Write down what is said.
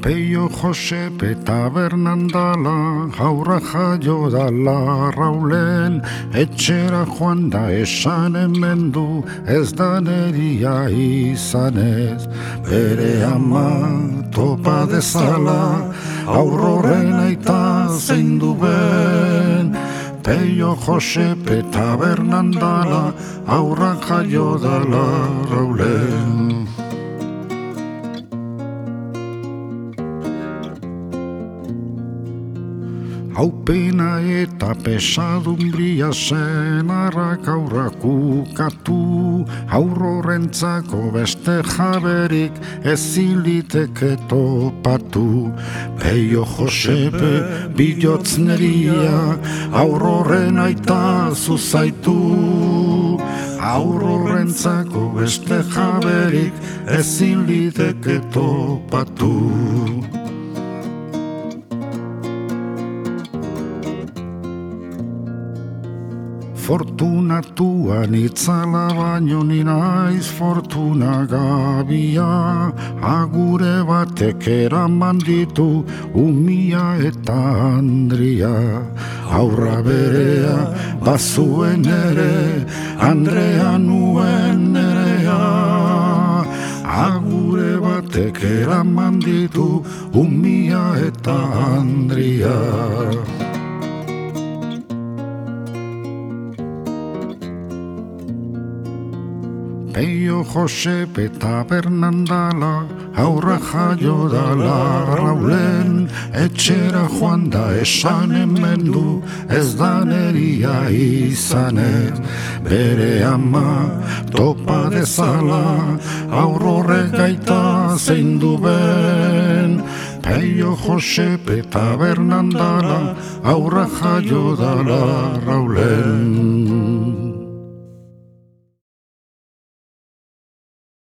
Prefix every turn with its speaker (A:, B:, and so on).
A: Peio Josepe tabernan dala, haurra jaio dala Raulen, etxera joan da esan hemen du, ez da neria izanez. Bere ama topa dezala, aurroren aita zein du ben. Peio Josepe tabernan dala, haurra jaio dala Raulen. Haupena eta pesadumbria zen arrak aurrak ukatu, aurrorentzako beste jaberik ezin liteke topatu. Peio Josepe bilotz-neria, aurroren aita zuzaitu. Aurrorentzako beste jaberik ezin liteke topatu. Fortunatuan itzala baino ni naiz fortuna gabia, agure batek eraman ditu Umia eta Andria. Aurra berea bazuen ere, Andrea nuen nerea. Agure batek eraman ditu Umia eta Andria. Peio Josepe tabernan dala, haurra jaio dala Raulen, etxera joan da esan hemen du, ez da neria izanez. Bere ama topa dezala, aurrorek aita zein du ben. Peio Josepe tabernan dala, haurra jaio dala Raulen.